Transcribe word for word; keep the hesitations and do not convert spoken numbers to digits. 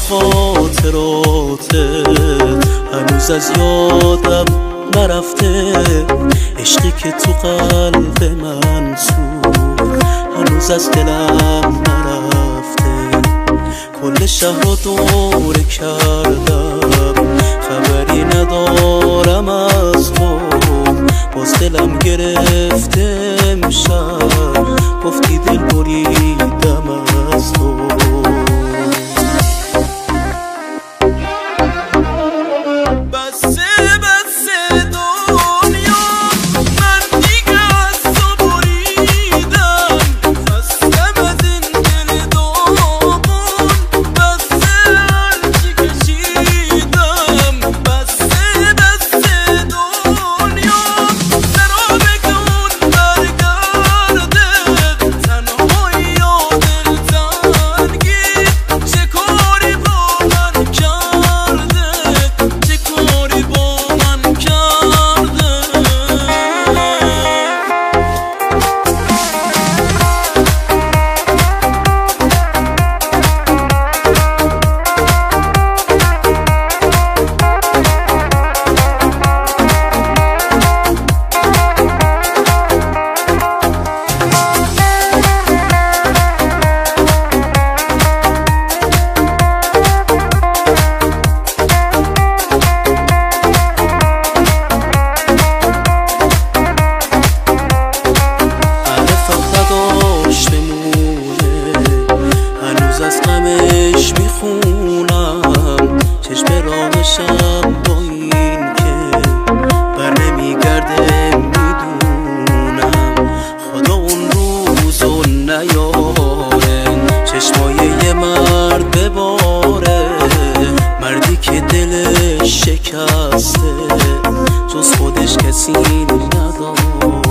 خاطراته هنوز از یادم نرفته، عشقی که تو قلب من سوخت هنوز از دلم نرفته. کل شهر رو دوره کردم خبری ندارم از تو، باز دلم گرفته امشب گفتی دل بریدم از تو. میخونم چشم راهشم با این که بر نمیگرده میدونم، خدا اون روزو نیاره چشمای یه مرد بباره، مردی که دلش شکسته جز خودش کسی نداره.